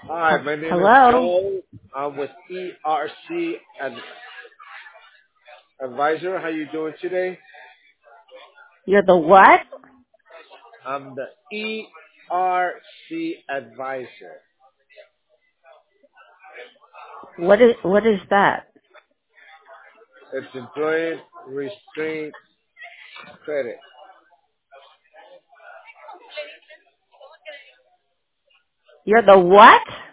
Hi, my name is Hello? Joel. I'm with Advisor. How you doing today? You're the what? I'm the ERC Advisor. What is that? It's Employee Restraint Credit. You're the what?